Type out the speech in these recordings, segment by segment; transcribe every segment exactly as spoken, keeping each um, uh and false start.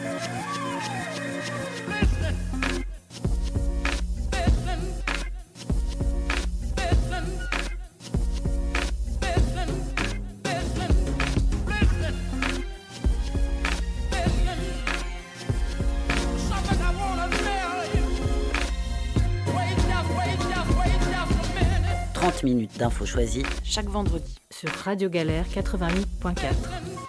trente minutes d'infos choisies chaque vendredi sur Radio Galère quatre-vingt-huit virgule quatre.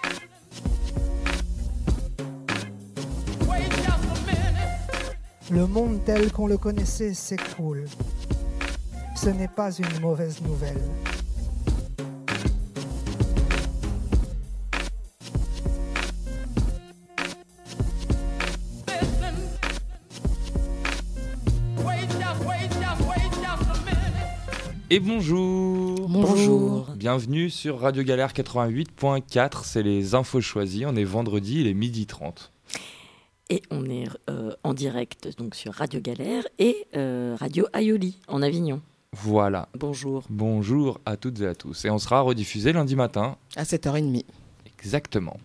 Le monde tel qu'on le connaissait s'écroule. Ce n'est pas une mauvaise nouvelle. Et bonjour. Bonjour. Bienvenue sur Radio Galère quatre-vingt-huit virgule quatre, c'est les infos choisies, on est vendredi, il est midi trente. Et on est euh, en direct donc sur Radio Galère et euh, Radio Aioli en Avignon. Voilà. Bonjour. Bonjour à toutes et à tous. Et on sera rediffusé lundi matin. À sept heures trente. Exactement.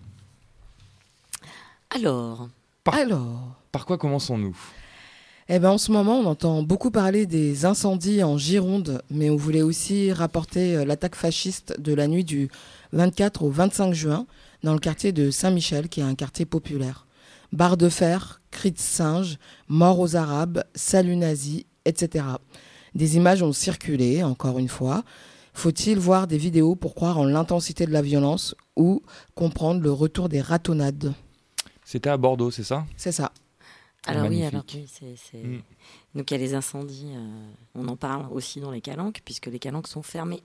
Alors Par, Alors par quoi commençons-nous ? Eh ben, en ce moment, on entend beaucoup parler des incendies en Gironde, mais on voulait aussi rapporter l'attaque fasciste de la nuit du vingt-quatre au vingt-cinq juin dans le quartier de Saint-Michel, qui est un quartier populaire. Barre de fer, cris de singe, mort aux Arabes, salut nazi, et cetera. Des images ont circulé, encore une fois. Faut-il voir des vidéos pour croire en l'intensité de la violence ou comprendre le retour des ratonnades ? C'était à Bordeaux, c'est ça ? C'est ça. Alors Magnifique. oui, alors oui, c'est, c'est... Mm. Donc il y a les incendies, euh, on en parle aussi dans les calanques, puisque les calanques sont fermées.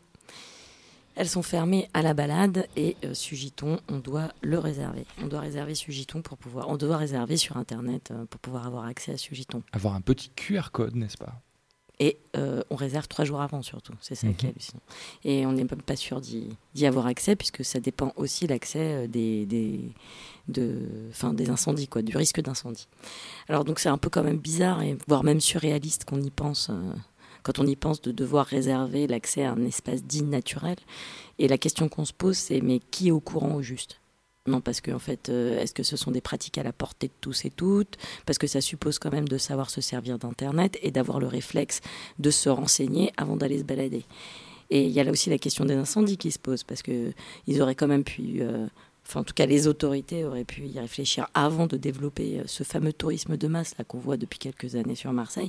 Elles sont fermées à la balade et euh, Sugiton, on doit le réserver. On doit réserver Sugiton pour pouvoir, on doit réserver sur Internet euh, pour pouvoir avoir accès à Sugiton. Avoir un petit Q R code, n'est-ce pas ? Et euh, on réserve trois jours avant surtout, c'est ça Mhm. qui est hallucinant. Et on n'est même pas sûr d'y, d'y avoir accès, puisque ça dépend aussi de l'accès des, des, de, enfin, des incendies, quoi, du risque d'incendie. Alors donc c'est un peu quand même bizarre, et voire même surréaliste qu'on y pense, euh, quand on y pense de devoir réserver l'accès à un espace dit naturel. Et la question qu'on se pose, c'est mais qui est au courant au juste ? Non, parce que en fait, euh, est-ce que ce sont des pratiques à la portée de tous et toutes ? Parce que ça suppose quand même de savoir se servir d'Internet et d'avoir le réflexe de se renseigner avant d'aller se balader. Et il y a là aussi la question des incendies qui se pose, parce qu'ils auraient quand même pu, euh, enfin en tout cas les autorités auraient pu y réfléchir avant de développer ce fameux tourisme de masse là, qu'on voit depuis quelques années sur Marseille,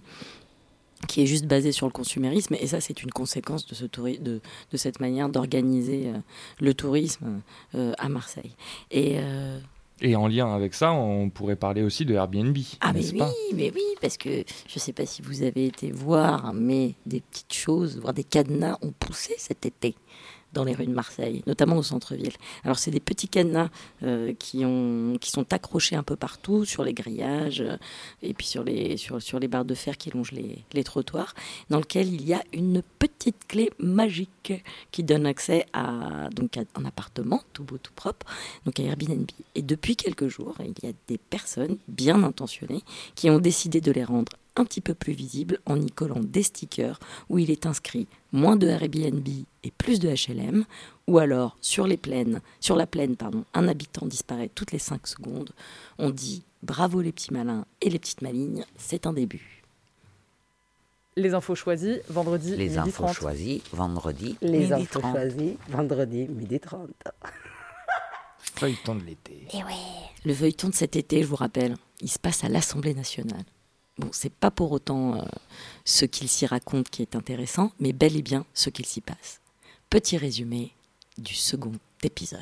qui est juste basé sur le consumérisme, et ça c'est une conséquence de, ce touri- de, de cette manière d'organiser euh, le tourisme euh, à Marseille. Et, euh... Et en lien avec ça, on pourrait parler aussi de Airbnb, ah mais n'est-ce oui, pas ? mais oui, parce que je ne sais pas si vous avez été voir, mais des petites choses, voire des cadenas ont poussé cet été dans les rues de Marseille, notamment au centre-ville. Alors c'est des petits cadenas euh, qui, ont, qui sont accrochés un peu partout, sur les grillages, euh, et puis sur les, sur, sur les barres de fer qui longent les, les trottoirs, dans lequel il y a une petite clé magique qui donne accès à, donc à un appartement tout beau, tout propre, donc à Airbnb. Et depuis quelques jours, il y a des personnes bien intentionnées qui ont décidé de les rendre un petit peu plus visible en y collant des stickers où il est inscrit moins de Airbnb et plus de H L M, ou alors sur les plaines, sur la plaine, pardon, un habitant disparaît toutes les cinq secondes. On dit bravo les petits malins et les petites malignes, c'est un début. Les infos choisies, vendredi, Les midi infos trente. choisies, vendredi, Les midi infos trente. choisies, vendredi, midi trente. Feuilleton de l'été. Le feuilleton de cet été, je vous rappelle, il se passe à l'Assemblée nationale. Bon, c'est pas pour autant euh, ce qu'il s'y raconte qui est intéressant, mais bel et bien ce qu'il s'y passe. Petit résumé du second épisode.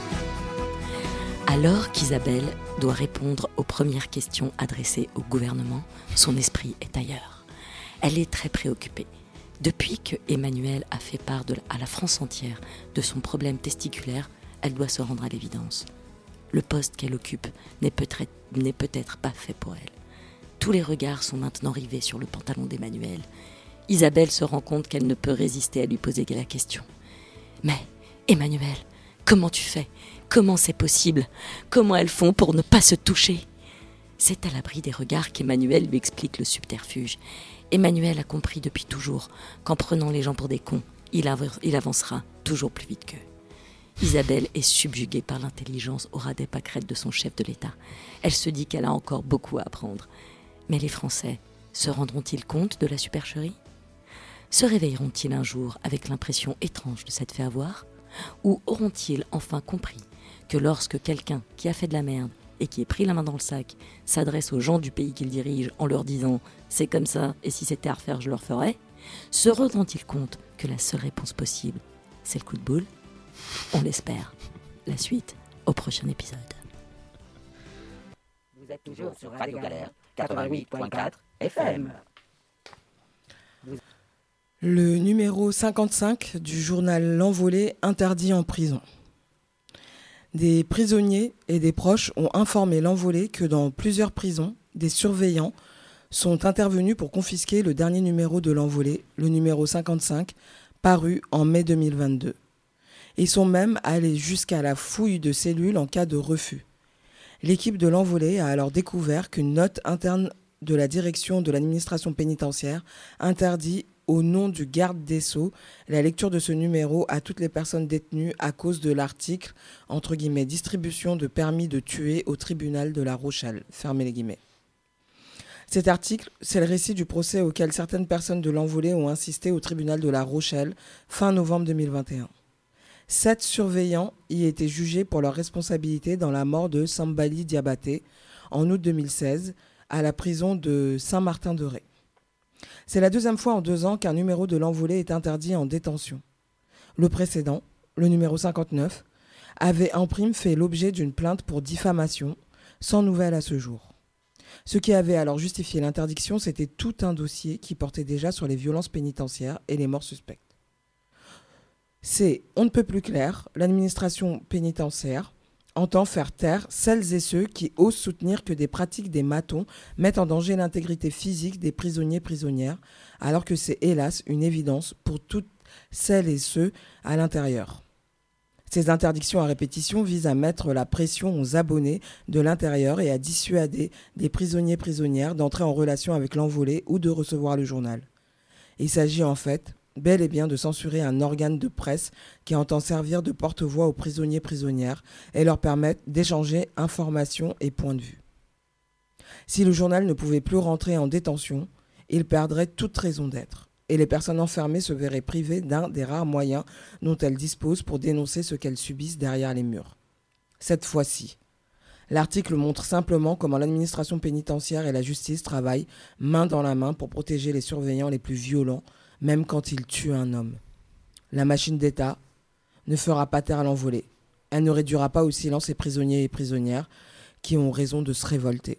Alors qu'Isabelle doit répondre aux premières questions adressées au gouvernement, son esprit est ailleurs. Elle est très préoccupée. Depuis que Emmanuel a fait part de la, à la France entière de son problème testiculaire, elle doit se rendre à l'évidence. Le poste qu'elle occupe n'est peut-être, n'est peut-être pas fait pour elle. Tous les regards sont maintenant rivés sur le pantalon d'Emmanuel. Isabelle se rend compte qu'elle ne peut résister à lui poser la question. Mais, Emmanuel, comment tu fais ? Comment c'est possible ? Comment elles font pour ne pas se toucher ? C'est à l'abri des regards qu'Emmanuel lui explique le subterfuge. Emmanuel a compris depuis toujours qu'en prenant les gens pour des cons, il, av- il avancera toujours plus vite qu'eux. Isabelle est subjuguée par l'intelligence au ras des pâquerettes de son chef de l'État. Elle se dit qu'elle a encore beaucoup à apprendre. Mais les Français se rendront-ils compte de la supercherie ? Se réveilleront-ils un jour avec l'impression étrange de s'être fait avoir ? Ou auront-ils enfin compris que lorsque quelqu'un qui a fait de la merde et qui est pris la main dans le sac s'adresse aux gens du pays qu'il dirige en leur disant « c'est comme ça et si c'était à refaire, je le referais », se rendront-ils compte que la seule réponse possible, c'est le coup de boule ? On l'espère. La suite au prochain épisode. Vous êtes toujours sur Radio Galère quatre-vingt-huit virgule quatre F M. Le numéro cinquante-cinq du journal L'Envolée interdit en prison. Des prisonniers et des proches ont informé L'Envolée que dans plusieurs prisons, des surveillants sont intervenus pour confisquer le dernier numéro de L'Envolée, le numéro cinquante-cinq, paru en mai deux mille vingt-deux. Ils sont même allés jusqu'à la fouille de cellules en cas de refus. L'équipe de L'Envolée a alors découvert qu'une note interne de la direction de l'administration pénitentiaire interdit au nom du garde des Sceaux la lecture de ce numéro à toutes les personnes détenues à cause de l'article entre guillemets distribution de permis de tuer au tribunal de La Rochelle, fermez les guillemets. Cet article, c'est le récit du procès auquel certaines personnes de L'Envolée ont assisté au tribunal de La Rochelle fin novembre deux mille vingt et un. Sept surveillants y étaient jugés pour leur responsabilité dans la mort de Sambali Diabaté en août deux mille seize à la prison de Saint-Martin-de-Ré. C'est la deuxième fois en deux ans qu'un numéro de L'Envolée est interdit en détention. Le précédent, le numéro cinquante-neuf, avait en prime fait l'objet d'une plainte pour diffamation, sans nouvelles à ce jour. Ce qui avait alors justifié l'interdiction, c'était tout un dossier qui portait déjà sur les violences pénitentiaires et les morts suspectes. C'est, on ne peut plus clair, l'administration pénitentiaire entend faire taire celles et ceux qui osent soutenir que des pratiques des matons mettent en danger l'intégrité physique des prisonniers et prisonnières, alors que c'est hélas une évidence pour toutes celles et ceux à l'intérieur. Ces interdictions à répétition visent à mettre la pression aux abonnés de l'intérieur et à dissuader des prisonniers et prisonnières d'entrer en relation avec L'Envolée ou de recevoir le journal. Il s'agit en fait bel et bien de censurer un organe de presse qui entend servir de porte-voix aux prisonniers et prisonnières et leur permettre d'échanger informations et points de vue. Si le journal ne pouvait plus rentrer en détention, il perdrait toute raison d'être. Et les personnes enfermées se verraient privées d'un des rares moyens dont elles disposent pour dénoncer ce qu'elles subissent derrière les murs. Cette fois-ci, l'article montre simplement comment l'administration pénitentiaire et la justice travaillent main dans la main pour protéger les surveillants les plus violents, même quand ils tuent un homme. La machine d'État ne fera pas taire L'Envolée. Elle ne réduira pas au silence les prisonniers et prisonnières qui ont raison de se révolter.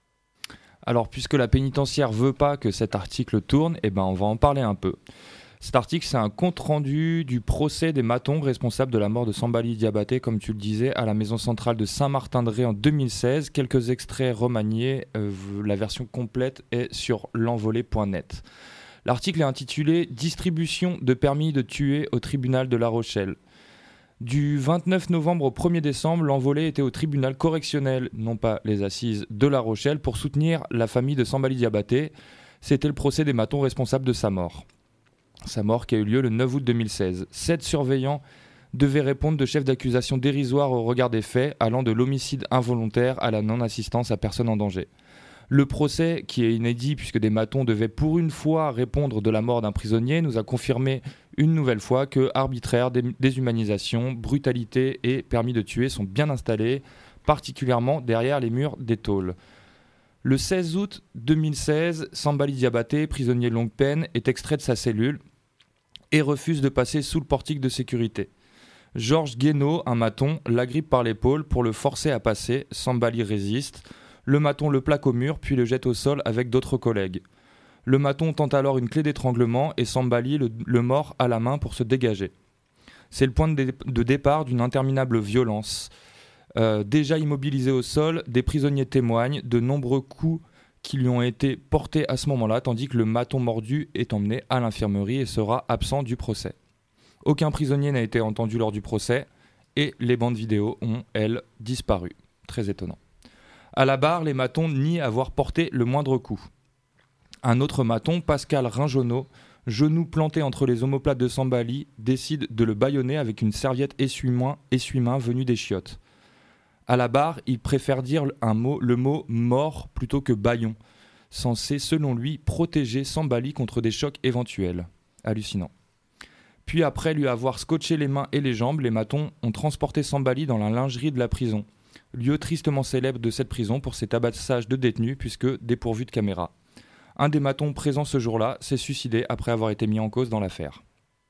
Alors, puisque la pénitentiaire veut pas que cet article tourne, eh ben, on va en parler un peu. Cet article, c'est un compte-rendu du procès des matons responsables de la mort de Sambali Diabaté, comme tu le disais, à la maison centrale de Saint-Martin-de-Ré en deux mille seize. Quelques extraits remaniés, euh, la version complète est sur l'envolée point net. L'article est intitulé « Distribution de permis de tuer au tribunal de La Rochelle ». Du vingt-neuf novembre au premier décembre, L'Envolée était au tribunal correctionnel, non pas les assises, de La Rochelle, pour soutenir la famille de Sambali Diabaté. C'était le procès des matons responsables de sa mort. Sa mort qui a eu lieu le neuf août deux mille seize. Sept surveillants devaient répondre de chefs d'accusation dérisoires au regard des faits, allant de l'homicide involontaire à la non-assistance à personne en danger. Le procès, qui est inédit puisque des matons devaient pour une fois répondre de la mort d'un prisonnier, nous a confirmé une nouvelle fois que arbitraire, déshumanisation, brutalité et permis de tuer sont bien installés, particulièrement derrière les murs des tôles. Le seize août deux mille seize, Sambali Diabaté, prisonnier longue peine, est extrait de sa cellule et refuse de passer sous le portique de sécurité. Georges Guénaud, un maton, l'agrippe par l'épaule pour le forcer à passer. Sambali résiste. Le maton le plaque au mur, puis le jette au sol avec d'autres collègues. Le maton tente alors une clé d'étranglement et Sambali le, le mord à la main pour se dégager. C'est le point de, dé- de départ d'une interminable violence. Euh, déjà immobilisé au sol, des prisonniers témoignent de nombreux coups qui lui ont été portés à ce moment-là, tandis que le maton mordu est emmené à l'infirmerie et sera absent du procès. Aucun prisonnier n'a été entendu lors du procès et les bandes vidéo ont, elles, disparu. Très étonnant. À la barre, les matons nient avoir porté le moindre coup. Un autre maton, Pascal Rinjonneau, genoux plantés entre les omoplates de Sambali, décide de le bâillonner avec une serviette essuie-main, essuie-main venue des chiottes. À la barre, il préfère dire un mot, le mot « mort » plutôt que « bâillon », censé, selon lui, protéger Sambali contre des chocs éventuels. Hallucinant. Puis après lui avoir scotché les mains et les jambes, les matons ont transporté Sambali dans la lingerie de la prison, lieu tristement célèbre de cette prison pour ses tabassages de détenus puisque dépourvu de caméra. Un des matons présents ce jour-là s'est suicidé après avoir été mis en cause dans l'affaire.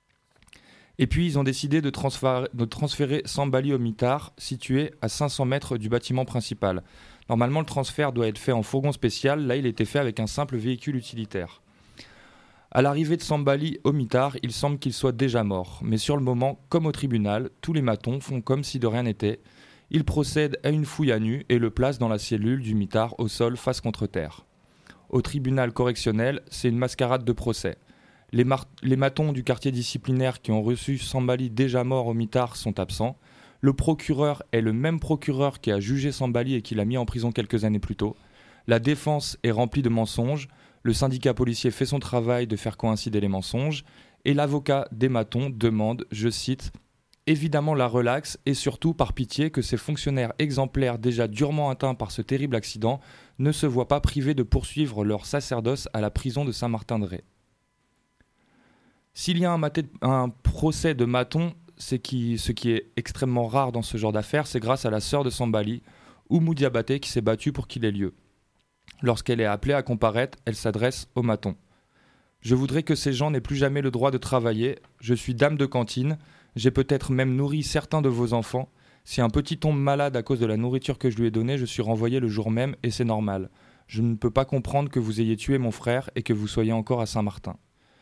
Et puis ils ont décidé de transférer, de transférer Sambali au mitard, situé à cinq cents mètres du bâtiment principal. Normalement le transfert doit être fait en fourgon spécial, là il était fait avec un simple véhicule utilitaire. À l'arrivée de Sambali au mitard, il semble qu'il soit déjà mort, mais sur le moment, comme au tribunal, tous les matons font comme si de rien n'était. Ils procèdent à une fouille à nu et le placent dans la cellule du mitard au sol face contre terre. Au tribunal correctionnel, c'est une mascarade de procès. Les, mar- les matons du quartier disciplinaire qui ont reçu Sambali déjà mort au mitard sont absents. Le procureur est le même procureur qui a jugé Sambali et qui l'a mis en prison quelques années plus tôt. La défense est remplie de mensonges. Le syndicat policier fait son travail de faire coïncider les mensonges. Et l'avocat des matons demande, je cite, « évidemment la relaxe et surtout par pitié que ces fonctionnaires exemplaires déjà durement atteints par ce terrible accident ne se voient pas privés de poursuivre leur sacerdoce à la prison de Saint-Martin-de-Ré. » S'il y a un, maté, un procès de Maton, c'est qui, ce qui est extrêmement rare dans ce genre d'affaires, c'est grâce à la sœur de Sambali, Oumou Diabaté, qui s'est battue pour qu'il ait lieu. Lorsqu'elle est appelée à comparaître, elle s'adresse au Maton. « Je voudrais que ces gens n'aient plus jamais le droit de travailler. Je suis dame de cantine. J'ai peut-être même nourri certains de vos enfants. Si un petit tombe malade à cause de la nourriture que je lui ai donnée, je suis renvoyé le jour même et c'est normal. Je ne peux pas comprendre que vous ayez tué mon frère et que vous soyez encore à Saint-Martin. »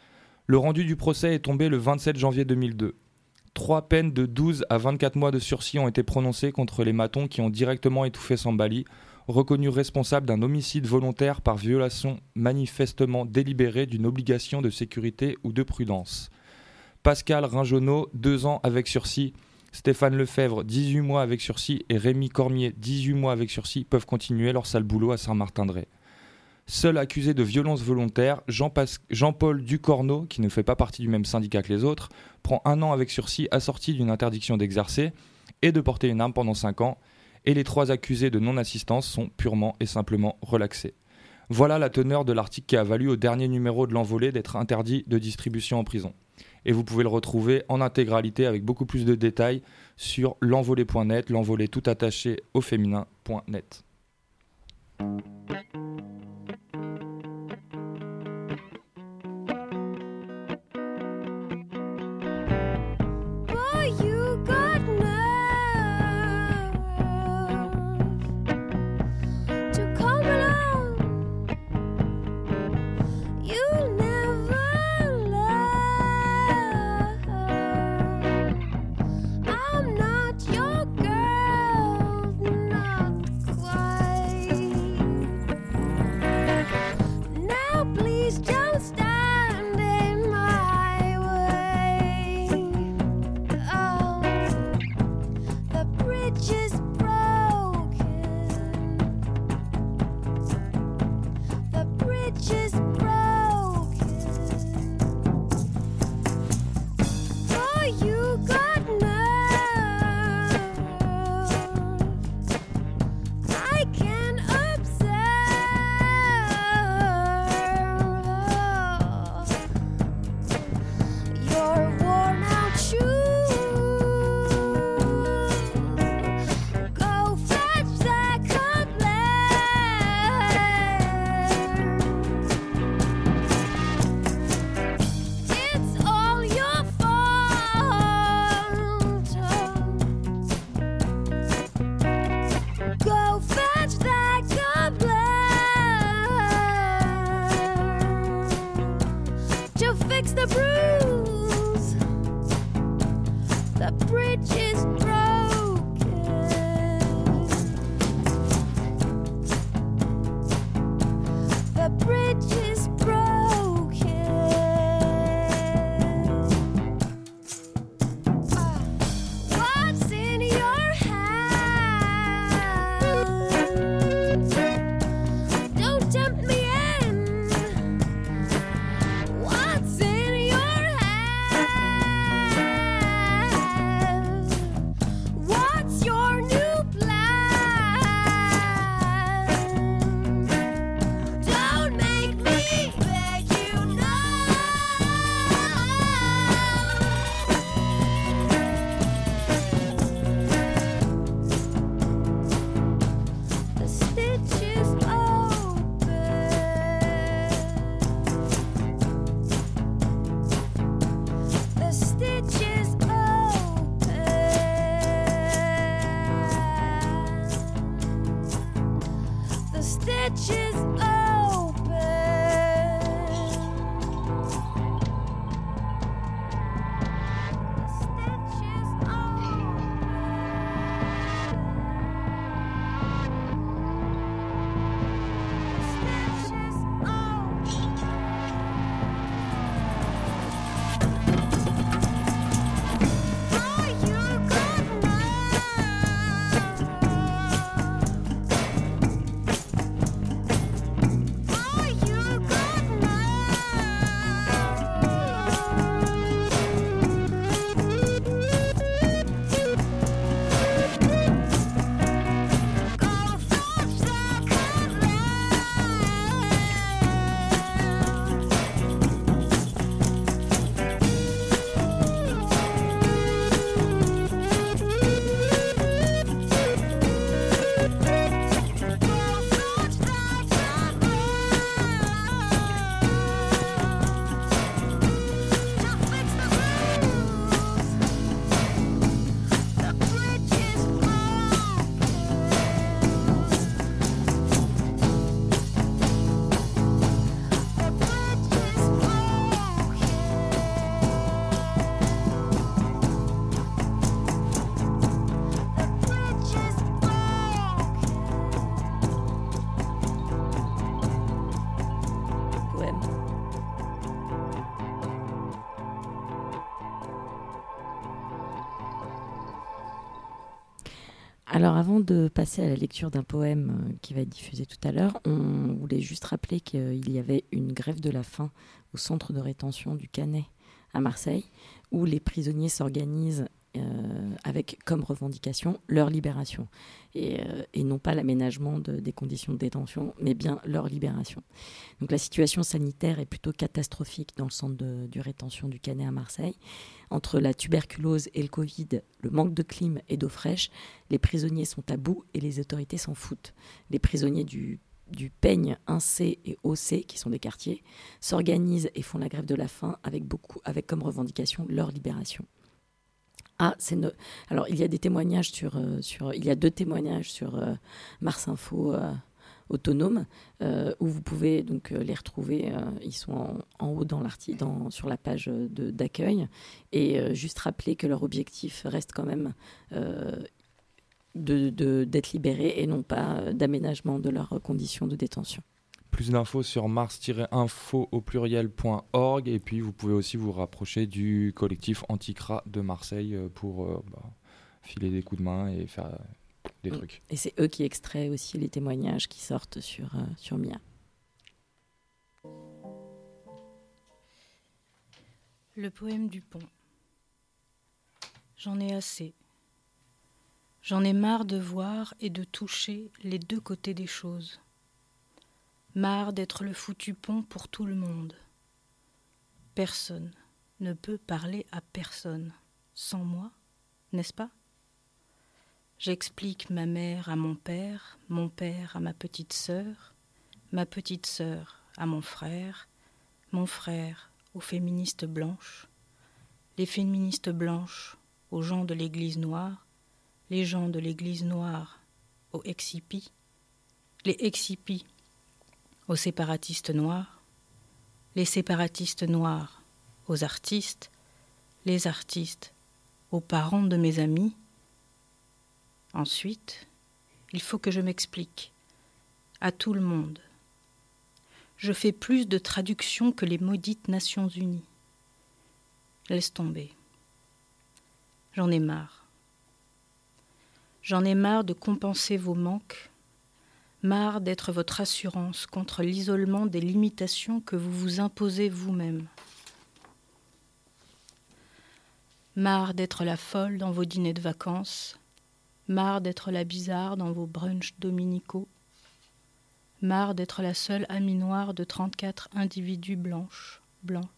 Le rendu du procès est tombé le vingt-sept janvier deux mille deux. Trois peines de douze à vingt-quatre mois de sursis ont été prononcées contre les matons qui ont directement étouffé Sambali, reconnus responsables d'un homicide volontaire par violation manifestement délibérée d'une obligation de sécurité ou de prudence. Pascal Rinjonneau, deux ans avec sursis, Stéphane Lefebvre, dix-huit mois avec sursis et Rémi Cormier, dix-huit mois avec sursis, peuvent continuer leur sale boulot à Saint-Martin-de-Ré. Seul accusé de violence volontaire, Jean Pas- Jean-Paul Ducorneau, qui ne fait pas partie du même syndicat que les autres, prend un an avec sursis assorti d'une interdiction d'exercer et de porter une arme pendant cinq ans, et les trois accusés de non-assistance sont purement et simplement relaxés. Voilà la teneur de l'article qui a valu au dernier numéro de l'Envolée d'être interdit de distribution en prison. Et vous pouvez le retrouver en intégralité avec beaucoup plus de détails sur l'envolée point net, l'envolée tout attaché au féminin point net. What's in bridge is open. Stitch is open. Stitch is open. Are you good now? Are you good now? Go fetch the Poème. Alors avant de passer à la lecture d'un poème euh, qui va être diffusé tout à l'heure, on voulait juste rappeler qu'il y avait une grève de la faim au centre de rétention du Canet à Marseille, où les prisonniers s'organisent euh, avec comme revendication leur libération, et, euh, et non pas l'aménagement de- des conditions de détention, mais bien leur libération. Donc la situation sanitaire est plutôt catastrophique dans le centre de, de rétention du Canet à Marseille. Entre la tuberculose et le Covid, le manque de clim et d'eau fraîche, les prisonniers sont à bout et les autorités s'en foutent. Les prisonniers du, du Peigne un C et O C, qui sont des quartiers, s'organisent et font la grève de la faim avec, beaucoup, avec comme revendication leur libération. Ah, c'est no- Alors, il y a des témoignages sur, euh, sur... Il y a deux témoignages sur euh, Mars Info euh, Autonome, euh, où vous pouvez donc euh, les retrouver. euh, ils sont en, en haut dans l'arti- dans, sur la page euh, de- d'accueil. Et euh, juste rappeler que leur objectif reste quand même euh, de, de- d'être libérés et non pas euh, d'aménagement de leurs conditions de détention. Plus d'infos sur mars tiret info au pluriel point org, et puis vous pouvez aussi vous rapprocher du collectif Anticra de Marseille euh, pour euh, bah, filer des coups de main et faire euh, des Mm. trucs. Et c'est eux qui extraient aussi les témoignages qui sortent sur, euh, sur M I A. Le poème du pont. J'en ai assez. J'en ai marre de voir et de toucher les deux côtés des choses. Marre d'être le foutu pont pour tout le monde. Personne ne peut parler à personne sans moi, n'est-ce pas? J'explique ma mère à mon père, mon père à ma petite sœur, ma petite sœur à mon frère, mon frère aux féministes blanches, les féministes blanches aux gens de l'église noire, les gens de l'église noire aux ex-hippies, les ex-hippies aux séparatistes noirs, les séparatistes noirs aux artistes, les artistes aux parents de mes amis. Ensuite, il faut que je m'explique à tout le monde. Je fais plus de traductions que les maudites Nations Unies. Laisse tomber. J'en ai marre. J'en ai marre de compenser vos manques, marre d'être votre assurance contre l'isolement des limitations que vous vous imposez vous-même. Marre d'être la folle dans vos dîners de vacances, marre d'être la bizarre dans vos brunchs dominicaux, marre d'être la seule amie noire de trente-quatre individus blanches, blancs.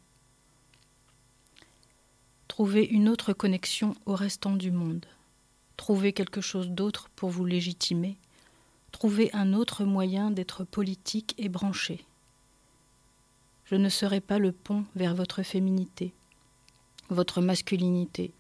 Trouvez une autre connexion au restant du monde. Trouvez quelque chose d'autre pour vous légitimer. Trouvez un autre moyen d'être politique et branché. Je ne serai pas le pont vers votre féminité, votre masculinité,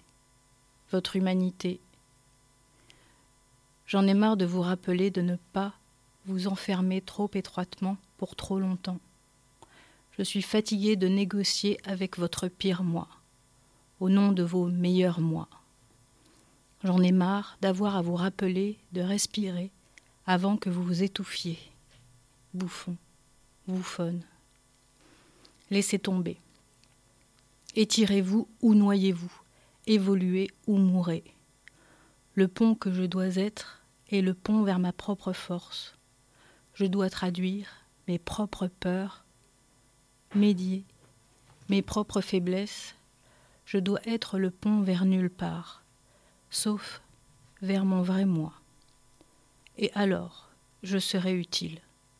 votre humanité. J'en ai marre de vous rappeler de ne pas vous enfermez trop étroitement pour trop longtemps. Je suis fatiguée de négocier avec votre pire moi, au nom de vos meilleurs moi. J'en ai marre d'avoir à vous rappeler de respirer avant que vous vous étouffiez. Bouffon, bouffonne. Laissez tomber. Étirez-vous ou noyez-vous, évoluez ou mourrez. Le pont que je dois être est le pont vers ma propre force. Je dois traduire mes propres peurs, médier mes propres faiblesses. Je dois être le pont vers nulle part, sauf vers mon vrai moi. Et alors, je serai utile.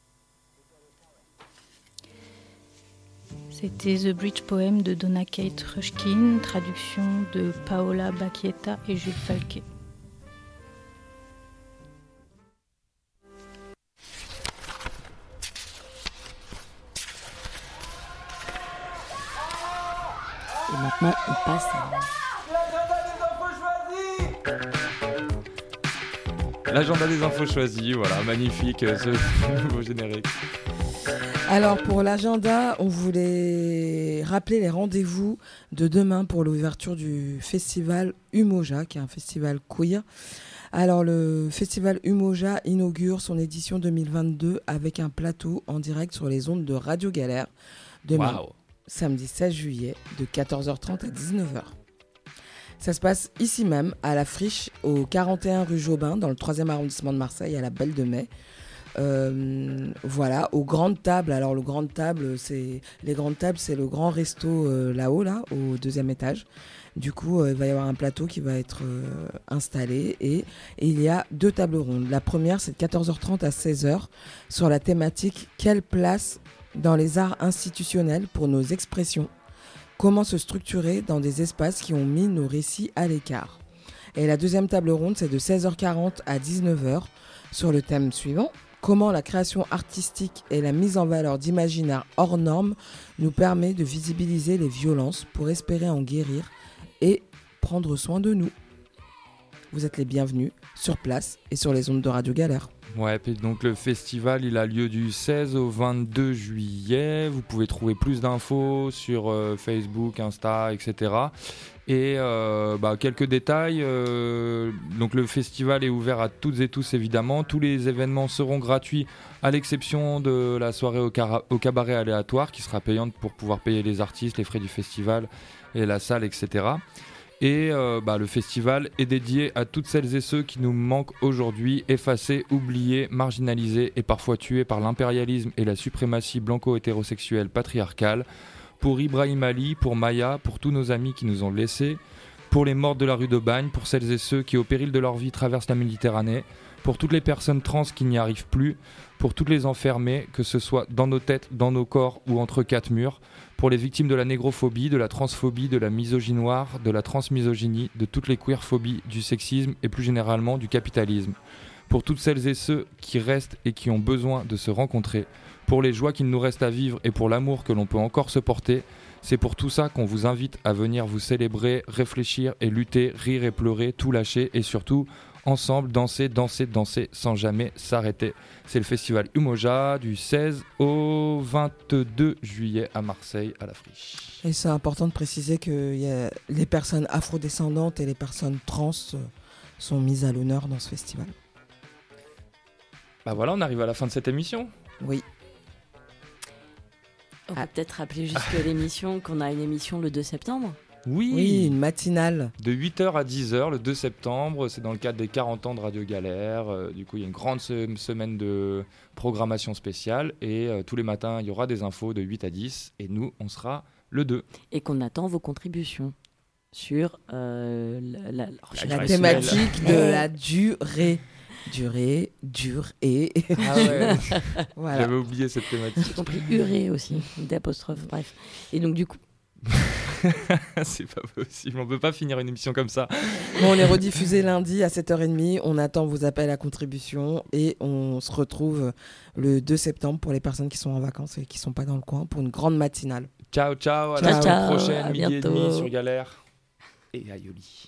C'était The Bridge Poem de Donna Kate Rushkin, traduction de Paola Bacchietta et Jules Falquet. Et maintenant, on passe à... L'agenda des infos choisies, voilà, magnifique euh, ce nouveau générique. Alors pour l'agenda, on voulait rappeler les rendez-vous de demain pour l'ouverture du festival Umoja, qui est un festival queer. Alors le festival Umoja inaugure son édition deux mille vingt-deux avec un plateau en direct sur les ondes de Radio Galère demain, Waouh. samedi seize juillet, de quatorze heures trente à dix-neuf heures. Ça se passe ici même, à la Friche, au quarante et un rue Jobin, dans le troisième arrondissement de Marseille, à la Belle de Mai. Euh, voilà, aux grandes tables. Alors, le grande table, c'est les grandes tables, c'est le grand resto euh, là-haut, là, au deuxième étage. Du coup, euh, il va y avoir un plateau qui va être euh, installé et, et il y a deux tables rondes. La première, c'est de quatorze heures trente à seize heures sur la thématique « Quelle place dans les arts institutionnels pour nos expressions ? Comment se structurer dans des espaces qui ont mis nos récits à l'écart ?» Et la deuxième table ronde, c'est de seize heures quarante à dix-neuf heures sur le thème suivant. Comment la création artistique et la mise en valeur d'imaginaires hors normes nous permet de visibiliser les violences pour espérer en guérir et prendre soin de nous. Vous êtes les bienvenus sur place et sur les ondes de Radio Galère. Ouais, puis donc le festival, il a lieu du seize au vingt-deux juillet. Vous pouvez trouver plus d'infos sur euh, Facebook, Insta, et cetera. Et euh, bah, quelques détails. Euh, donc le festival est ouvert à toutes et tous, évidemment. Tous les événements seront gratuits, à l'exception de la soirée au, cara- au cabaret aléatoire, qui sera payante pour pouvoir payer les artistes, les frais du festival et la salle, et cetera. Et euh, bah, le festival est dédié à toutes celles et ceux qui nous manquent aujourd'hui, effacés, oubliés, marginalisés et parfois tués par l'impérialisme et la suprématie blanco-hétérosexuelle patriarcale. Pour Ibrahim Ali, pour Maya, pour tous nos amis qui nous ont laissés, pour les morts de la rue de Bagne, pour celles et ceux qui au péril de leur vie traversent la Méditerranée, pour toutes les personnes trans qui n'y arrivent plus, pour toutes les enfermées, que ce soit dans nos têtes, dans nos corps ou entre quatre murs, pour les victimes de la négrophobie, de la transphobie, de la misogynoire, de la transmisogynie, de toutes les queerphobies, du sexisme et plus généralement du capitalisme. Pour toutes celles et ceux qui restent et qui ont besoin de se rencontrer, pour les joies qu'il nous reste à vivre et pour l'amour que l'on peut encore se porter, c'est pour tout ça qu'on vous invite à venir vous célébrer, réfléchir et lutter, rire et pleurer, tout lâcher et surtout ensemble danser, danser, danser sans jamais s'arrêter. C'est le festival Umoja du seize au vingt-deux juillet à Marseille, à la Friche. Et c'est important de préciser que y a les personnes afrodescendantes et les personnes trans euh, sont mises à l'honneur dans ce festival. Bah voilà, on arrive à la fin de cette émission. Oui. On peut peut-être rappeler juste que l'émission, qu'on a une émission le deux septembre. Oui, Oui, une matinale. De huit heures à dix heures le deux septembre, c'est dans le cadre des quarante ans de Radio Galère. Euh, du coup, il y a une grande se- semaine de programmation spéciale et euh, tous les matins, il y aura des infos de huit à dix et nous, on sera le deux. Et qu'on attend vos contributions sur euh, la, la- alors, je sais La pas, thématique de Eh. la durée. Durée, dure et. Ah ouais, Voilà. j'avais oublié cette thématique. j'ai compris urée aussi, d'apostrophe, bref. Et donc du coup, C'est pas possible, on peut pas finir une émission comme ça. Bon, on est rediffusé lundi à sept heures trente. On attend vos appels à contribution et on se retrouve le deux septembre pour les personnes qui sont en vacances et qui sont pas dans le coin pour une grande matinale. Ciao, ciao, à Ciao, la semaine ciao, prochaine, à midi et bientôt. demi sur Galère. Et aïoli.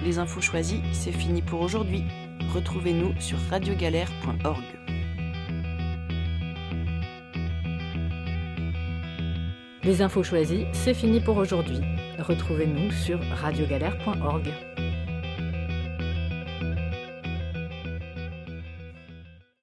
Les infos choisies, c'est fini pour aujourd'hui. Retrouvez-nous sur radio galère point org. Les infos choisies, c'est fini pour aujourd'hui. Retrouvez-nous sur radio galère point org.